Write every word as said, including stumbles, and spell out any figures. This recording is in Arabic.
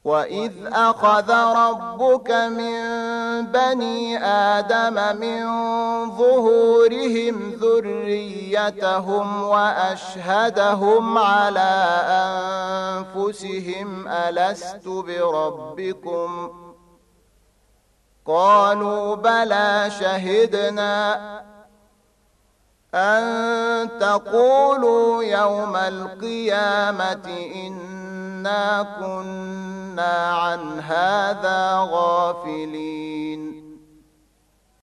وإذ أخذ ربك من بني آدم من ظهورهم ذريتهم وأشهدهم على أنفسهم ألست بربكم قالوا بلى شهدنا أن تقولوا يوم القيامة إنا كنا عن هذا غافلين